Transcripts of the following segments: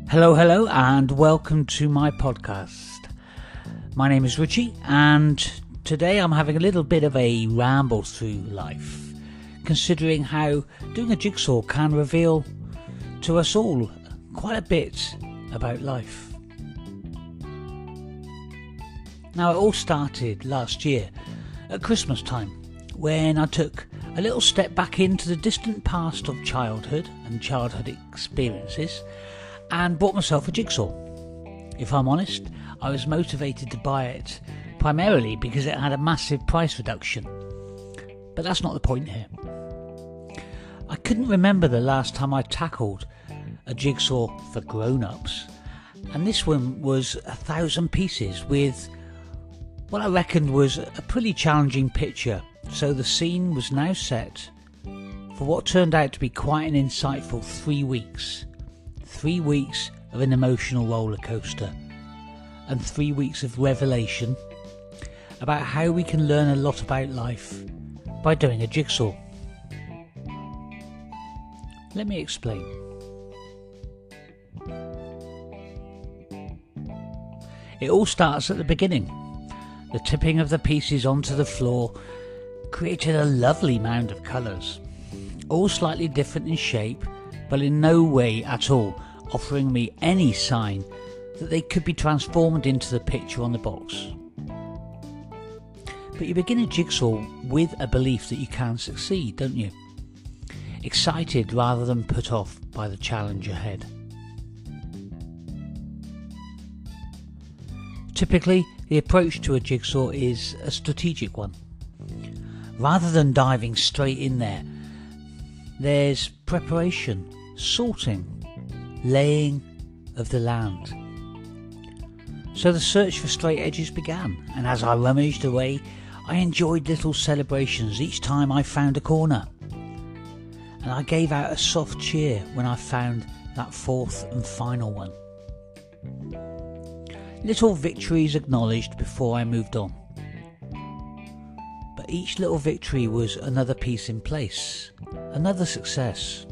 Hello, and welcome to my podcast. My name is Richie, and today I'm having a little bit of a ramble through life, considering how doing a jigsaw can reveal to us all quite a bit about life. Now, it all started last year at Christmas time, when I took a little step back into the distant past of childhood and childhood experiences and bought myself a jigsaw. If I'm honest, I was motivated to buy it primarily because it had a massive price reduction. But that's not the point here. I couldn't remember the last time I tackled a jigsaw for grown-ups, and this one was 1,000 pieces with what I reckoned was a pretty challenging picture. So the scene was now set for what turned out to be quite an insightful 3 weeks. 3 weeks of an emotional roller coaster and 3 weeks of revelation about how we can learn a lot about life by doing a jigsaw. Let me explain. It all starts at the beginning. The tipping of the pieces onto the floor created a lovely mound of colours, all slightly different in shape, but in no way at all offering me any sign that they could be transformed into the picture on the box. But you begin a jigsaw with a belief that you can succeed, don't you? Excited rather than put off by the challenge ahead. Typically, the approach to a jigsaw is a strategic one. Rather than diving straight in there, there's preparation, sorting, laying of the land. So the search for straight edges began, and as I rummaged away, I enjoyed little celebrations each time I found a corner. And I gave out a soft cheer when I found that fourth and final one. Little victories acknowledged before I moved on. But each little victory was another piece in place, another success.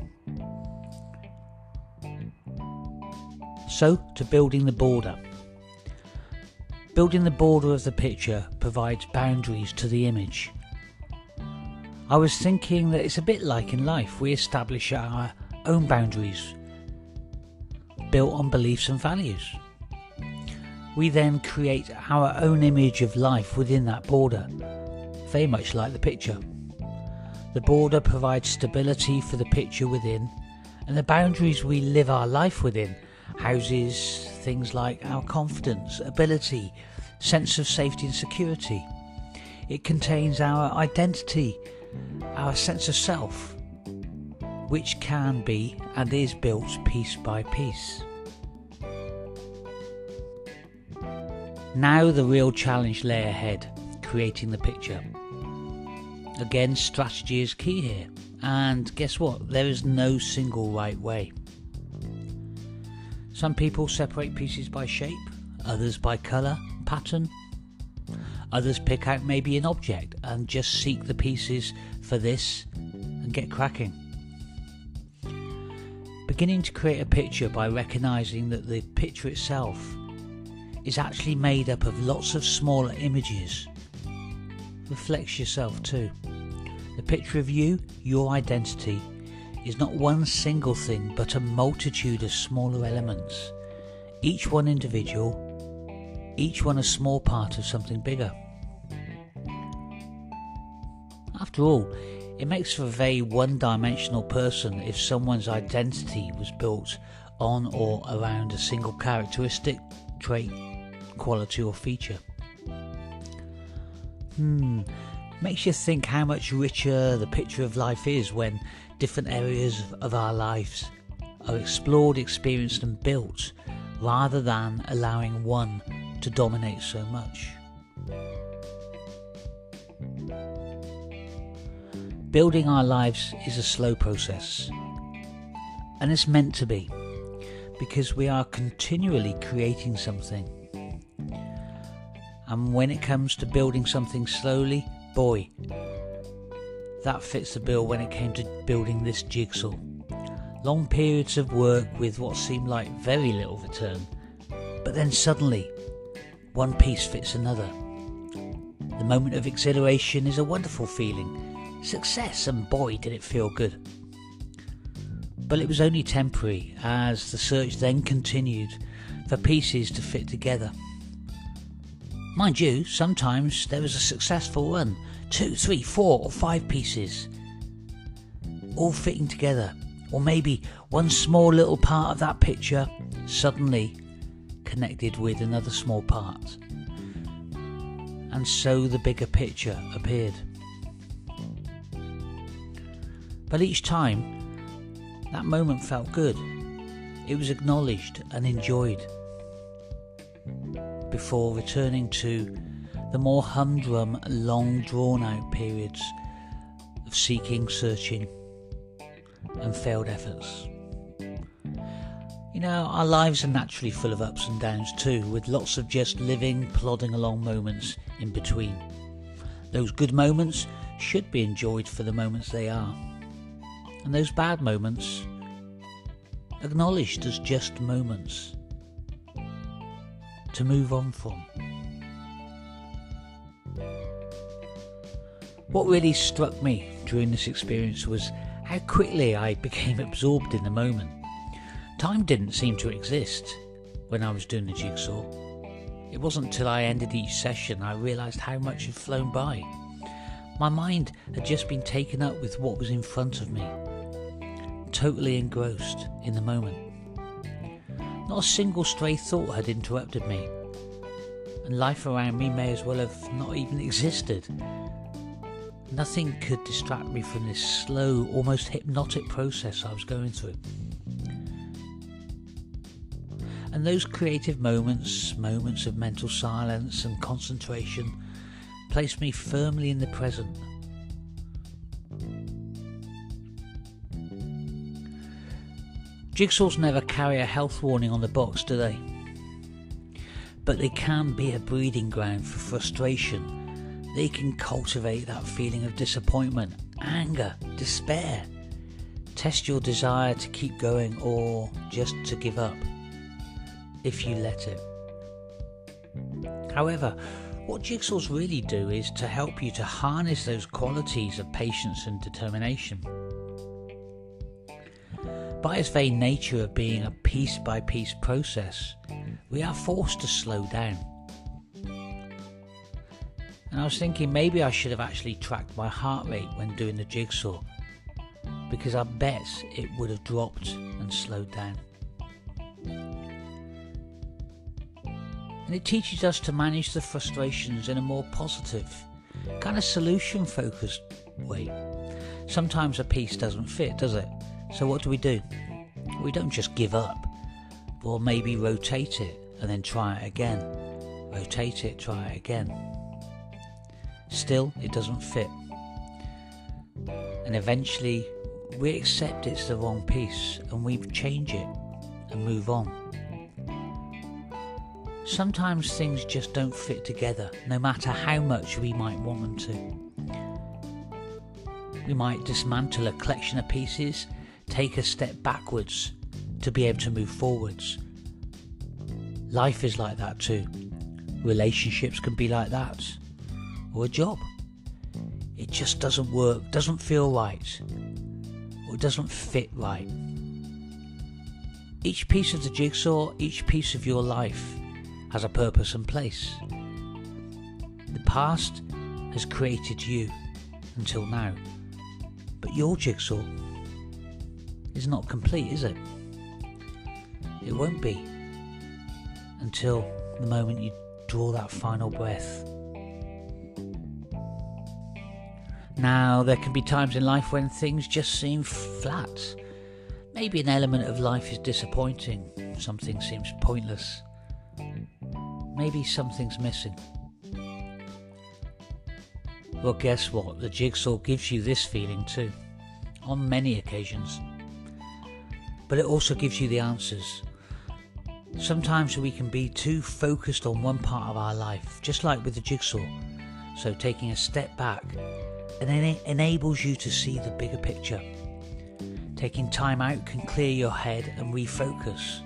So, to building the border. Building the border of the picture provides boundaries to the image. I was thinking that it's a bit like in life, we establish our own boundaries, built on beliefs and values. We then create our own image of life within that border, very much like the picture. The border provides stability for the picture within, and the boundaries we live our life within houses things like our confidence, ability, sense of safety and security. It contains our identity, our sense of self, which can be and is built piece by piece. Now the real challenge lay ahead, creating the picture. Again, strategy is key here, and guess what? There is no single right way. Some people separate pieces by shape, others by colour, pattern. Others pick out maybe an object and just seek the pieces for this and get cracking. Beginning to create a picture by recognising that the picture itself is actually made up of lots of smaller images reflects yourself too. The picture of you, your identity, is not one single thing but a multitude of smaller elements, each one individual, each one a small part of something bigger. After all, it makes for a very one-dimensional person if someone's identity was built on or around a single characteristic, trait, quality or feature. Makes you think how much richer the picture of life is when different areas of our lives are explored, experienced and built, rather than allowing one to dominate so much. Building our lives is a slow process, and it's meant to be, because we are continually creating something. And when it comes to building something slowly, boy, that fits the bill when it came to building this jigsaw. Long periods of work with what seemed like very little return, but then suddenly, one piece fits another. The moment of exhilaration is a wonderful feeling. Success, and boy did it feel good. But it was only temporary, as the search then continued for pieces to fit together. Mind you, sometimes there was a successful run, 2, 3, 4 or 5 pieces, all fitting together, or maybe one small little part of that picture suddenly connected with another small part, and so the bigger picture appeared. But each time, that moment felt good. It was acknowledged and enjoyed, before returning to the more humdrum, long drawn-out periods of seeking, searching, and failed efforts. You know, our lives are naturally full of ups and downs too, with lots of just living, plodding along moments in between. Those good moments should be enjoyed for the moments they are, and those bad moments acknowledged as just moments to move on from. What really struck me during this experience was how quickly I became absorbed in the moment. Time didn't seem to exist when I was doing the jigsaw. It wasn't until I ended each session I realised how much had flown by. My mind had just been taken up with what was in front of me, totally engrossed in the moment. Not a single stray thought had interrupted me, and life around me may as well have not even existed. Nothing could distract me from this slow, almost hypnotic process I was going through. And those creative moments of mental silence and concentration, placed me firmly in the present. Jigsaws never carry a health warning on the box, do they? But they can be a breeding ground for frustration. They can cultivate that feeling of disappointment, anger, despair. Test your desire to keep going or just to give up, if you let it. However, what jigsaws really do is to help you to harness those qualities of patience and determination. By its very nature of being a piece-by-piece process, we are forced to slow down. And I was thinking maybe I should have actually tracked my heart rate when doing the jigsaw, because I bet it would have dropped and slowed down. And it teaches us to manage the frustrations in a more positive, kind of solution-focused way. Sometimes a piece doesn't fit, does it? So what do? We don't just give up, or maybe rotate it and then try it again. Rotate it, try it again. Still, it doesn't fit. And eventually, we accept it's the wrong piece and we change it and move on. Sometimes things just don't fit together, no matter how much we might want them to. We might dismantle a collection of pieces, take a step backwards to be able to move forwards. Life is like that too. Relationships can be like that. Or a job. It just doesn't work, doesn't feel right, or it doesn't fit right. Each piece of the jigsaw, each piece of your life has a purpose and place. The past has created you until now, but your jigsaw is not complete, is it? It won't be until the moment you draw that final breath. Now, there can be times in life when things just seem flat. Maybe an element of life is disappointing, something seems pointless. Maybe something's missing. Well, guess what? The jigsaw gives you this feeling too, on many occasions. But it also gives you the answers. Sometimes we can be too focused on one part of our life, just like with the jigsaw. So taking a step back, and then it enables you to see the bigger picture, Taking time out can clear your head and refocus.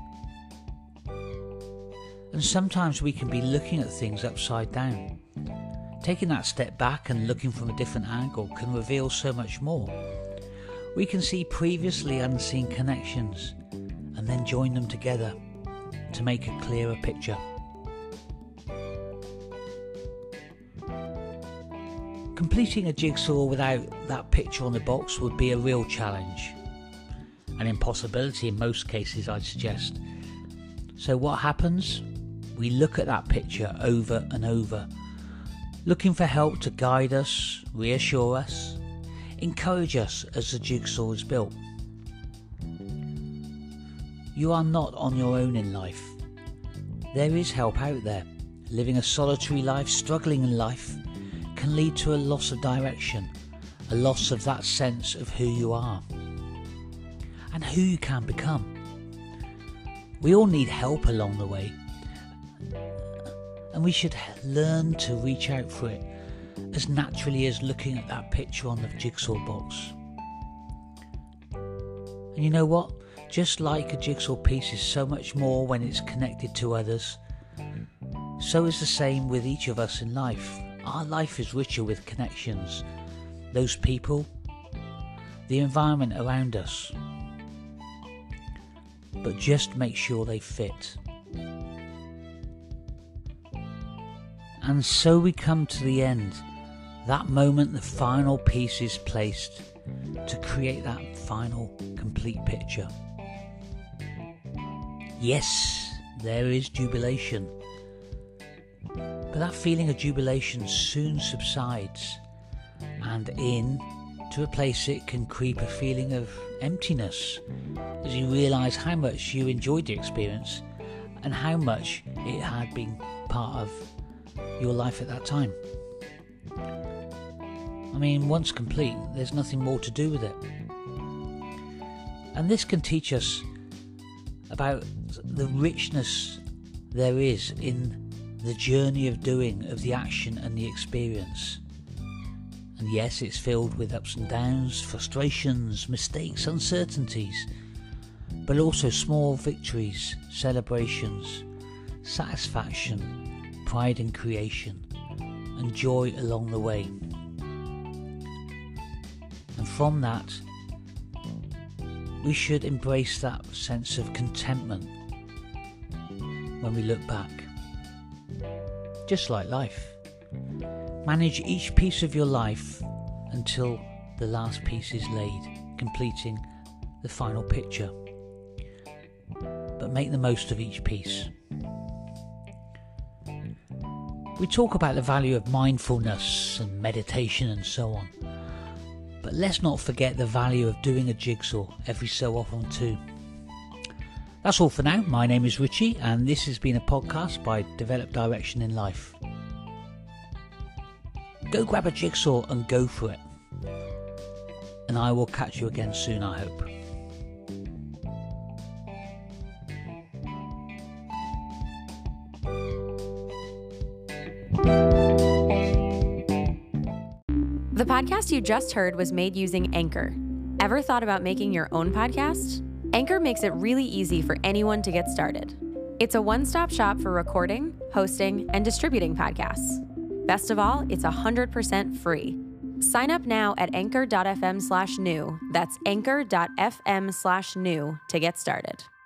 And sometimes we can be looking at things upside down. Taking that step back and looking from a different angle can reveal so much more. We can see previously unseen connections and then join them together to make a clearer picture. Completing a jigsaw without that picture on the box would be a real challenge. An impossibility in most cases, I'd suggest. So what happens? We look at that picture over and over, looking for help to guide us, reassure us, encourage us as the jigsaw is built. You are not on your own in life. There is help out there. Living a solitary life, struggling in life, can lead to a loss of direction, a loss of that sense of who you are and who you can become. We all need help along the way, and we should learn to reach out for it as naturally as looking at that picture on the jigsaw box. And you know what? Just like a jigsaw piece is so much more when it's connected to others, so is the same with each of us in life. Our life is richer with connections, those people, the environment around us. But just make sure they fit. And so we come to the end, that moment the final piece is placed to create that final complete picture. Yes, there is jubilation. But that feeling of jubilation soon subsides, and in to replace it can creep a feeling of emptiness as you realise how much you enjoyed the experience and how much it had been part of your life at that time. I mean, once complete, there's nothing more to do with it. And this can teach us about the richness there is in the journey of doing, of the action and the experience. And yes, it's filled with ups and downs, frustrations, mistakes, uncertainties, but also small victories, celebrations, satisfaction, pride in creation, and joy along the way. And from that, we should embrace that sense of contentment when we look back. Just like life. Manage each piece of your life until the last piece is laid, completing the final picture. But make the most of each piece. We talk about the value of mindfulness and meditation and so on. But let's not forget the value of doing a jigsaw every so often too. That's all for now. My name is Richie, and this has been a podcast by Develop Direction in Life. Go grab a jigsaw and go for it. And I will catch you again soon, I hope. The podcast you just heard was made using Anchor. Ever thought about making your own podcast? Anchor makes it really easy for anyone to get started. It's a one-stop shop for recording, hosting, and distributing podcasts. Best of all, it's 100% free. Sign up now at anchor.fm/new. That's anchor.fm/new to get started.